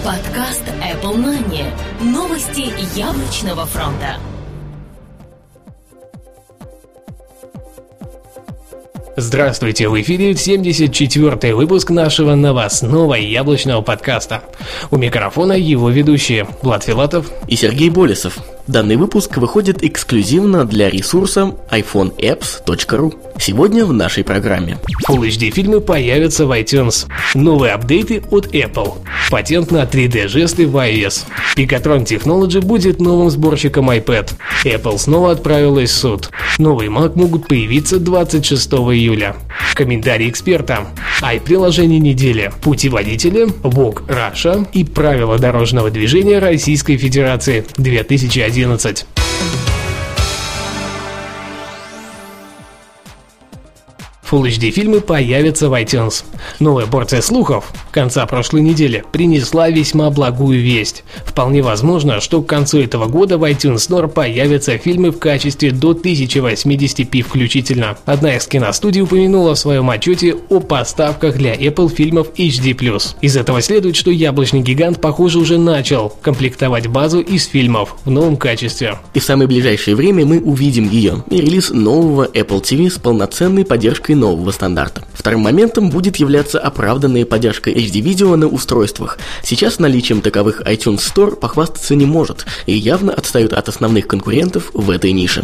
Подкаст Apple Money. Новости яблочного фронта. Здравствуйте, в эфире 74-й выпуск нашего новостного яблочного подкаста. У микрофона его ведущие Влад Филатов и Сергей Болесов. Данный выпуск выходит эксклюзивно для ресурса iPhoneapps.ru. Сегодня в нашей программе. Full HD фильмы появятся в iTunes. Новые апдейты от Apple. Патент на 3D-жесты в iOS. Pegatron Technology будет новым сборщиком iPad. Apple снова отправилась в суд. Новые Mac могут появиться 26 июля. Комментарий эксперта. Приложение недели. Путеводители, Vogue Russia и правила дорожного движения Российской Федерации 2011. Full HD фильмы появятся в iTunes. Новая порция слухов конца прошлой недели принесла весьма благую весть. Вполне возможно, что к концу этого года в iTunes Store появятся фильмы в качестве до 1080p включительно. Одна из киностудий упомянула в своем отчете о поставках для Apple фильмов HD+. Из этого следует, что яблочный гигант, похоже, уже начал комплектовать базу из фильмов в новом качестве. И в самое ближайшее время мы увидим ее и релиз нового Apple TV с полноценной поддержкой нового стандарта. Вторым моментом будет являться оправданная поддержка HD-видео на устройствах. Сейчас наличием таковых iTunes Store похвастаться не может и явно отстают от основных конкурентов в этой нише.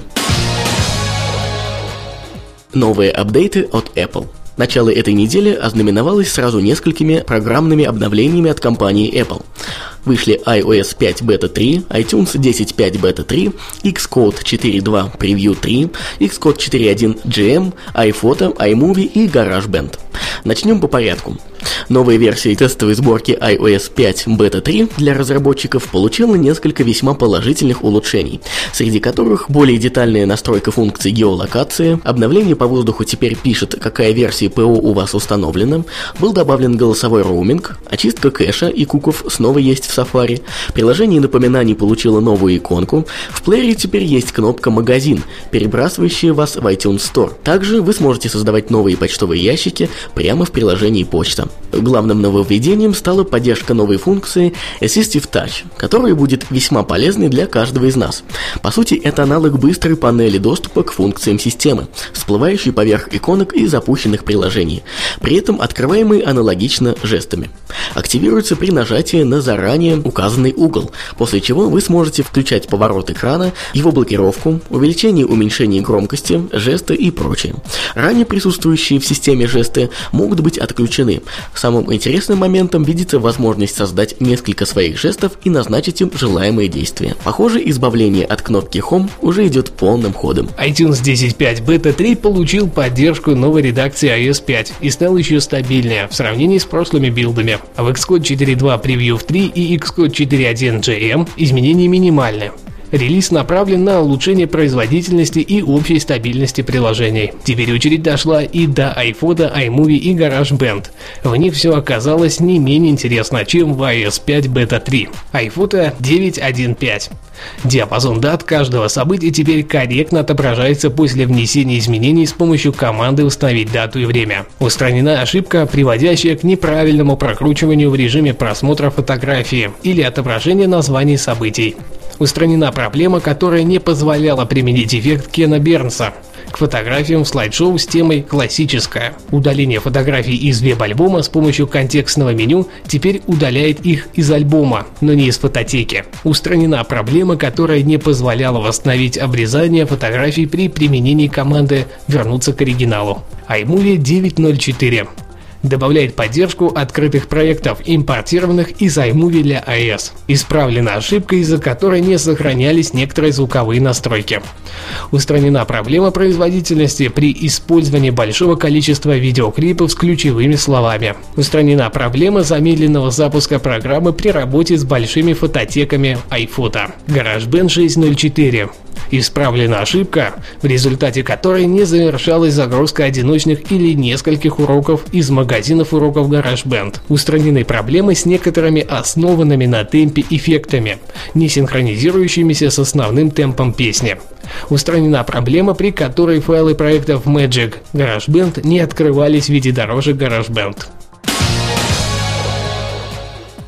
Новые апдейты от Apple. Начало этой недели ознаменовалось сразу несколькими программными обновлениями от компании Apple. Вышли iOS 5 Beta 3, iTunes 10.5 Beta 3, Xcode 4.2 Preview 3, Xcode 4.1 GM, iPhoto, iMovie и GarageBand. Начнем по порядку. Новая версия тестовой сборки iOS 5 Beta 3 для разработчиков получила несколько весьма положительных улучшений, среди которых более детальная настройка функций геолокации, обновление по воздуху теперь пишет, какая версия ПО у вас установлена, был добавлен голосовой роуминг, очистка кэша и куков снова есть в Safari, приложение напоминаний получило новую иконку, в плеере теперь есть кнопка «Магазин», перебрасывающая вас в iTunes Store. Также вы сможете создавать новые почтовые ящики прямо в приложении почта. Главным нововведением стала поддержка новой функции Assistive Touch, которая будет весьма полезной для каждого из нас. По сути, это аналог быстрой панели доступа к функциям системы, всплывающей поверх иконок и запущенных приложений, при этом открываемой аналогично жестами. Активируется при нажатии на заранее указанный угол, после чего вы сможете включать поворот экрана, его блокировку, увеличение и уменьшение громкости, жесты и прочее. Ранее присутствующие в системе жесты могут быть отключены. Самым интересным моментом видится возможность создать несколько своих жестов и назначить им желаемые действия. Похоже, избавление от кнопки Home уже идет полным ходом. iTunes 10.5 Beta 3 получил поддержку новой редакции iOS 5 и стал еще стабильнее в сравнении с прошлыми билдами. В Xcode 4.2 Preview 3 и Xcode 4.1 GM изменения минимальны. Релиз направлен на улучшение производительности и общей стабильности приложений. Теперь очередь дошла и до iPhoto, iMovie и GarageBand. В них все оказалось не менее интересно, чем в iOS 5 Beta 3. iPhoto 9.1.5. Диапазон дат каждого события теперь корректно отображается после внесения изменений с помощью команды «Установить дату и время». Устранена ошибка, приводящая к неправильному прокручиванию в режиме просмотра фотографии или отображения названий событий. Устранена проблема, которая не позволяла применить эффект Кена Бернса к фотографиям в слайд-шоу с темой «Классическая». Удаление фотографий из веб-альбома с помощью контекстного меню теперь удаляет их из альбома, но не из фототеки. Устранена проблема, которая не позволяла восстановить обрезание фотографий при применении команды «Вернуться к оригиналу». iMovie 9.0.4 добавляет поддержку открытых проектов, импортированных из iMovie для iOS. Исправлена ошибка, из-за которой не сохранялись некоторые звуковые настройки. Устранена проблема производительности при использовании большого количества видеоклипов с ключевыми словами. Устранена проблема замедленного запуска программы при работе с большими фототеками iPhoto. GarageBand 6.0.4. Исправлена ошибка, в результате которой не завершалась загрузка одиночных или нескольких уроков из магазинов уроков GarageBand. Устранены проблемы с некоторыми основанными на темпе эффектами, не синхронизирующимися с основным темпом песни. Устранена проблема, при которой файлы проектов Magic GarageBand не открывались в виде дорожек GarageBand.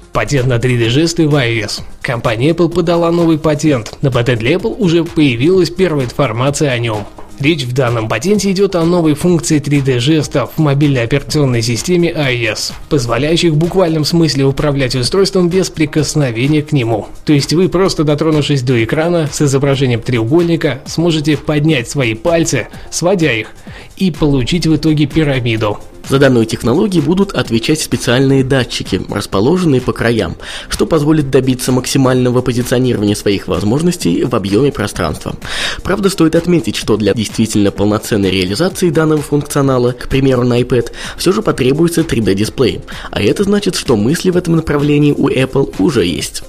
Патент на 3D-жесты в iOS. Компания Apple подала новый патент. На патенте Apple уже появилась первая информация о нем. Речь в данном патенте идет о новой функции 3D-жестов в мобильной операционной системе iOS, позволяющих в буквальном смысле управлять устройством без прикосновения к нему. То есть вы, просто дотронувшись до экрана с изображением треугольника, сможете поднять свои пальцы, сводя их, и получить в итоге пирамиду. За данную технологию будут отвечать специальные датчики, расположенные по краям, что позволит добиться максимального позиционирования своих возможностей в объеме пространства. Правда, стоит отметить, что для действительно полноценной реализации данного функционала, к примеру на iPad, все же потребуется 3D-дисплей, а это значит, что мысли в этом направлении у Apple уже есть.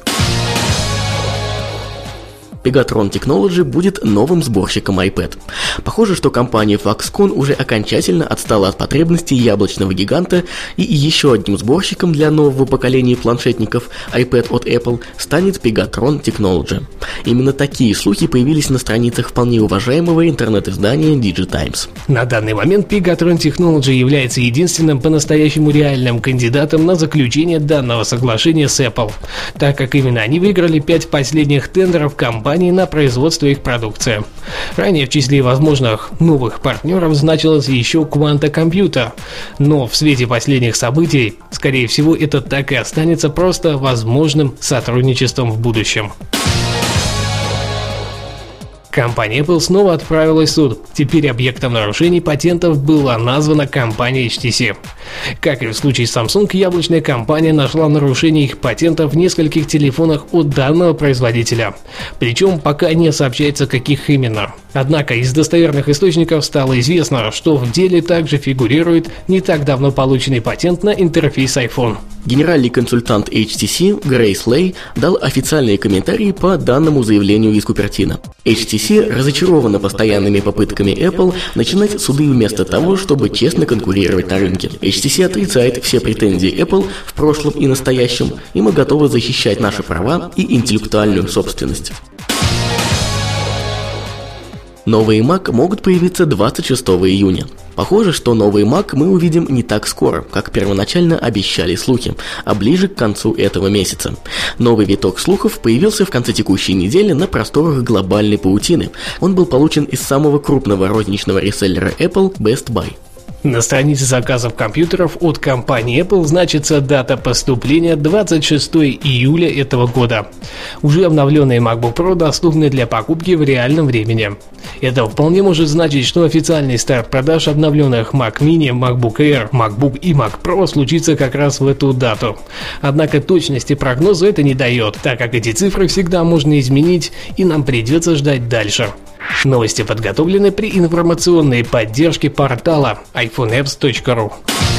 Pegatron Technology будет новым сборщиком iPad. Похоже, что компания Foxconn уже окончательно отстала от потребностей яблочного гиганта, и еще одним сборщиком для нового поколения планшетников iPad от Apple станет Pegatron Technology. Именно такие слухи появились на страницах вполне уважаемого интернет-издания DigiTimes. На данный момент Pegatron Technology является единственным по-настоящему реальным кандидатом на заключение данного соглашения с Apple, так как именно они выиграли 5 последних тендеров компании на производство их продукции. Ранее в числе возможных новых партнеров значилась еще Quanta Computer, но в свете последних событий, скорее всего, это так и останется просто возможным сотрудничеством в будущем. Компания Apple снова отправилась в суд. Теперь объектом нарушений патентов была названа компания HTC. Как и в случае с Samsung, яблочная компания нашла нарушение их патентов в нескольких телефонах от данного производителя. Причем пока не сообщается, каких именно. Однако из достоверных источников стало известно, что в деле также фигурирует не так давно полученный патент на интерфейс iPhone. Генеральный консультант HTC Грейс Лей дал официальные комментарии по данному заявлению из Купертино. HTC разочарована постоянными попытками Apple начинать суды вместо того, чтобы честно конкурировать на рынке. HTC отрицает все претензии Apple в прошлом и настоящем, и мы готовы защищать наши права и интеллектуальную собственность. Новые Mac могут появиться 26 июня. Похоже, что новый Mac мы увидим не так скоро, как первоначально обещали слухи, а ближе к концу этого месяца. Новый виток слухов появился в конце текущей недели на просторах глобальной паутины. Он был получен из самого крупного розничного реселлера Apple Best Buy. На странице заказов компьютеров от компании Apple значится дата поступления 26 июля этого года. Уже обновленные MacBook Pro доступны для покупки в реальном времени. Это вполне может значить, что официальный старт продаж обновленных Mac Mini, MacBook Air, MacBook и Mac Pro случится как раз в эту дату. Однако точности прогноза это не дает, так как эти цифры всегда можно изменить, и нам придется ждать дальше. Новости подготовлены при информационной поддержке портала iPhoneapps.ru.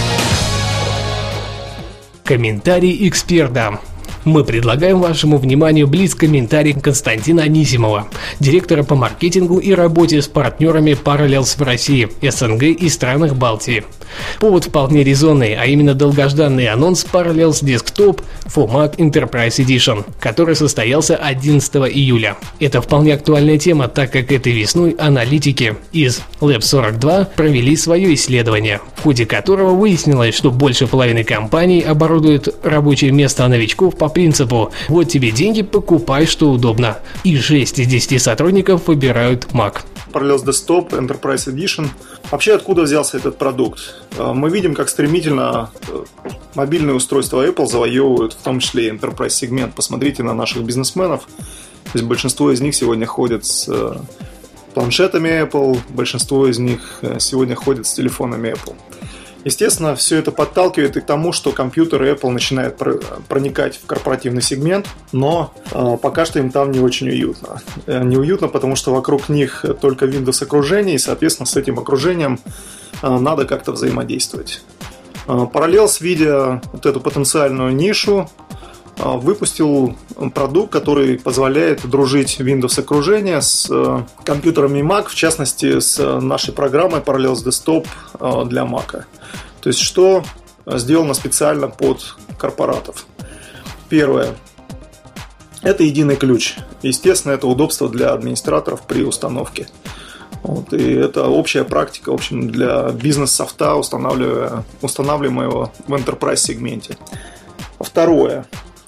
Комментарий эксперта. Мы предлагаем вашему вниманию блиц-комментарий Константина Анисимова, директора по маркетингу и работе с партнерами Parallels в России, СНГ и странах Балтии. Повод вполне резонный, а именно долгожданный анонс Parallels Desktop for Mac Enterprise Edition, который состоялся 11 июля. Это вполне актуальная тема, так как этой весной аналитики из Lab42 провели свое исследование, в ходе которого выяснилось, что больше половины компаний оборудуют рабочее место новичков по принципу «вот тебе деньги, покупай, что удобно», и 6 из 10 сотрудников выбирают Mac. Parallels Desktop Enterprise Edition. Вообще, откуда взялся этот продукт? Мы видим, как стремительно мобильные устройства Apple завоевывают, в том числе и Enterprise сегмент. Посмотрите на наших бизнесменов. То есть большинство из них сегодня ходят с планшетами Apple, большинство из них сегодня ходят с телефонами Apple. Естественно, все это подталкивает и к тому, что компьютеры Apple начинают проникать в корпоративный сегмент, но пока что им там не очень уютно. Неуютно, потому что вокруг них только Windows окружение, и, соответственно, с этим окружением надо как-то взаимодействовать. Parallels, видя вот эту потенциальную нишу, выпустил продукт, который позволяет дружить Windows окружение с компьютерами Mac, в частности с нашей программой Parallels Desktop для Mac. То есть, что сделано специально под корпоратов. Первое. Это единый ключ. Естественно, это удобство для администраторов при установке. Вот, и это общая практика, в общем, для бизнес-софта, устанавливаемого в Enterprise сегменте. Второе.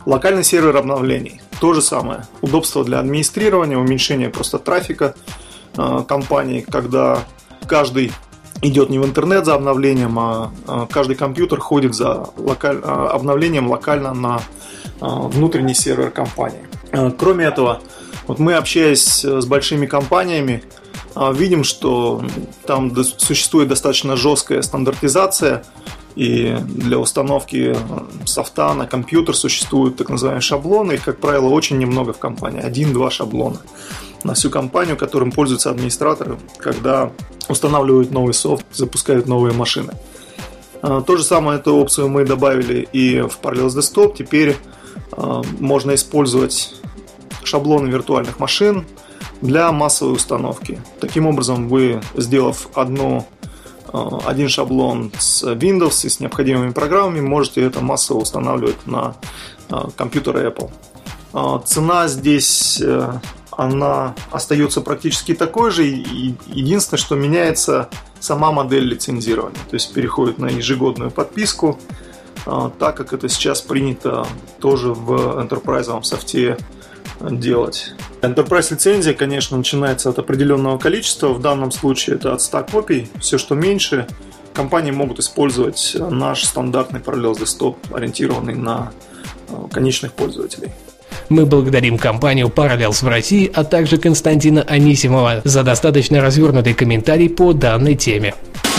Локальный сервер обновлений. То же самое. Удобство для администрирования, уменьшение просто трафика компании, когда каждый идет не в интернет за обновлением, а каждый компьютер ходит за обновлением локально на внутренний сервер компании. Кроме этого, вот мы, общаясь с большими компаниями, видим, что там существует достаточно жесткая стандартизация, и для установки софта на компьютер существуют так называемые шаблоны. Их, как правило, очень немного в компании. 1-2 шаблона на всю компанию, которым пользуются администраторы, когда устанавливают новый софт, запускают новые машины. То же самое, эту опцию мы добавили и в Parallels Desktop. Теперь можно использовать шаблоны виртуальных машин для массовой установки. Таким образом, вы, сделав один шаблон с Windows и с необходимыми программами, можете это массово устанавливать на компьютеры Apple. Цена здесь, она остается практически такой же. Единственное, что меняется сама модель лицензирования. То есть переходит на ежегодную подписку, так как это сейчас принято тоже в enterprise софте делать. Enterprise лицензия, конечно, начинается от определенного количества. В данном случае это от 100 копий. Все, что меньше, компании могут использовать наш стандартный Parallels Desktop, ориентированный на конечных пользователей. Мы благодарим компанию Parallels в России, а также Константина Анисимова за достаточно развернутый комментарий по данной теме.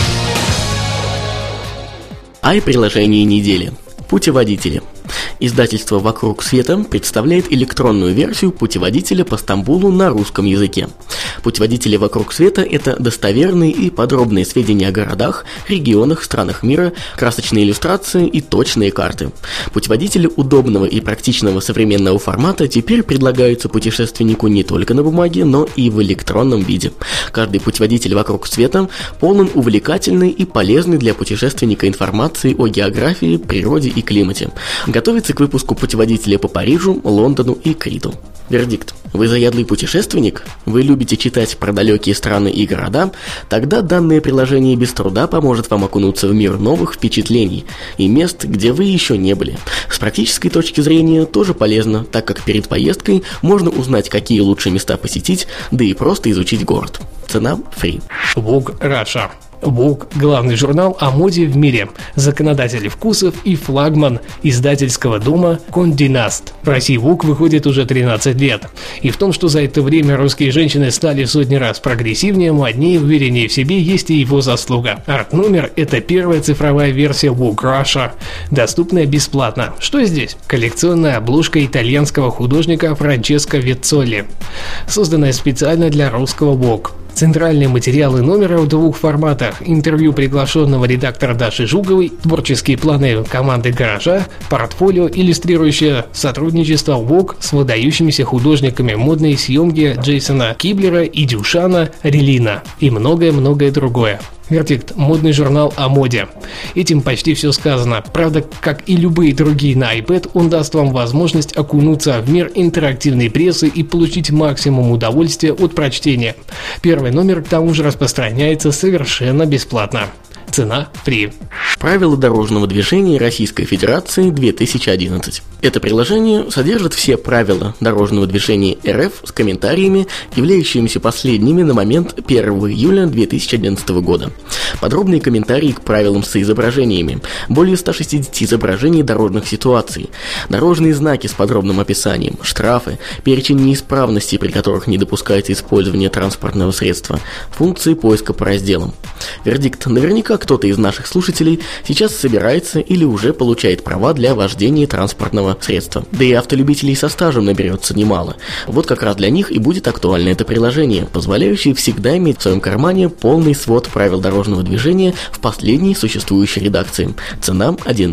Приложение недели. Путеводители. Издательство «Вокруг света» представляет электронную версию путеводителя по Стамбулу на русском языке. Путеводители «Вокруг света» — это достоверные и подробные сведения о городах, регионах, странах мира, красочные иллюстрации и точные карты. Путеводители удобного и практичного современного формата теперь предлагаются путешественнику не только на бумаге, но и в электронном виде. Каждый путеводитель «Вокруг света» полон увлекательной и полезной для путешественника информации о географии, природе и климате. Готовится к выпуску путеводителя по Парижу, Лондону и Криту. Вердикт. Вы заядлый путешественник? Вы любите читать про далекие страны и города? Тогда данное приложение без труда поможет вам окунуться в мир новых впечатлений и мест, где вы еще не были. С практической точки зрения тоже полезно, так как перед поездкой можно узнать, какие лучшие места посетить, да и просто изучить город. Цена free. Vogue Russia. Vogue – главный журнал о моде в мире, законодатель вкусов и флагман издательского дома Condé Nast. В России Vogue выходит уже 13 лет. И в том, что за это время русские женщины стали в сотни раз прогрессивнее, моднее, увереннее в себе, есть и его заслуга. Арт-номер – это первая цифровая версия Vogue Russia, доступная бесплатно. Что здесь? Коллекционная обложка итальянского художника Франческо Веццоли, созданная специально для русского Vogue. Центральные материалы номера в двух форматах: интервью приглашенного редактора Даши Жуговой, творческие планы команды «Гаража», портфолио, иллюстрирующее сотрудничество Vogue с выдающимися художниками, модные съемки Джейсона Киблера и Дюшана Релина и многое-многое другое. Вердикт. Модный журнал о моде. Этим почти все сказано. Правда, как и любые другие на iPad, он даст вам возможность окунуться в мир интерактивной прессы и получить максимум удовольствия от прочтения. Первый номер к тому же распространяется совершенно бесплатно. Цена free. Правила дорожного движения Российской Федерации 2011. Это приложение содержит все правила дорожного движения РФ с комментариями, являющимися последними на момент 1 июля 2011 года. Подробные комментарии к правилам с изображениями, более 160 изображений дорожных ситуаций, дорожные знаки с подробным описанием, штрафы, перечень неисправностей, при которых не допускается использование транспортного средства, функции поиска по разделам. Вердикт. Наверняка кто-то из наших слушателей сейчас собирается или уже получает права для вождения транспортного средства. Да и автолюбителей со стажем наберется немало. Вот как раз для них и будет актуально это приложение, позволяющее всегда иметь в своем кармане полный свод правил дорожного движения в последней существующей редакции. Цена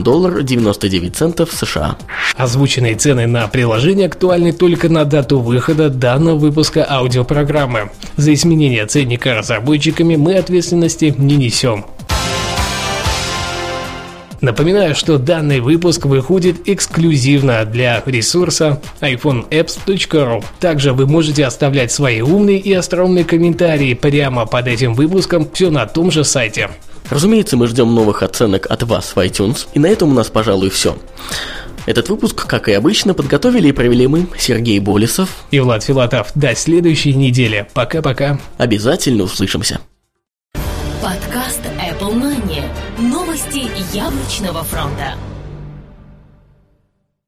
$1.99 США. Озвученные цены на приложение актуальны только на дату выхода данного выпуска аудиопрограммы. За изменение ценника разработчиками мы ответственности не несем. Напоминаю, что данный выпуск выходит эксклюзивно для ресурса iPhoneapps.ru. Также вы можете оставлять свои умные и остроумные комментарии прямо под этим выпуском, все на том же сайте. Разумеется, мы ждем новых оценок от вас в iTunes, и на этом у нас, пожалуй, все. Этот выпуск, как и обычно, подготовили и провели мы, Сергей Болесов и Влад Филатов. До следующей недели. Пока-пока. Обязательно услышимся. Подкаст Apple Money. Новости яблочного фронта.